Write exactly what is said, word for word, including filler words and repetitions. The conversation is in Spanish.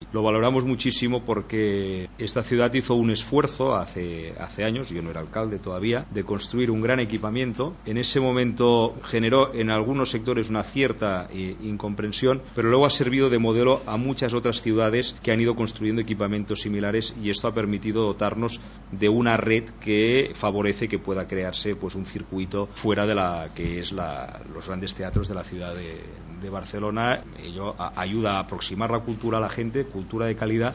Lo valoramos muchísimo porque esta ciudad hizo un esfuerzo hace, hace años, yo no era alcalde todavía, de construir un gran equipamiento. En ese momento generó en algunos sectores una cierta eh, incomprensión, pero luego ha servido de modelo a muchas otras ciudades que han ido construyendo equipamientos similares, y esto ha permitido dotarnos de una red que favorece que pueda crearse pues un circuito fuera de la que es la, los grandes teatros de la ciudad de, de Barcelona. Ello a, ayuda a aproximar la cultura a la gente, cultura de calidad,